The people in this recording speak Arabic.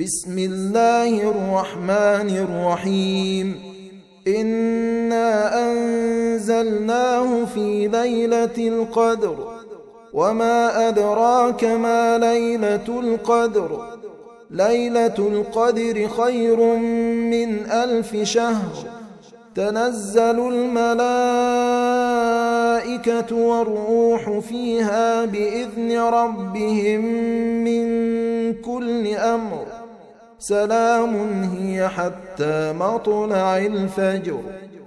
بسم الله الرحمن الرحيم إنا أنزلناه في ليلة القدر وما أدراك ما ليلة القدر ليلة القدر خير من 1000 شهر تنزل الملائكة والروح فيها بإذن ربهم من كل أمر سلام هي حتى مطلع الفجر.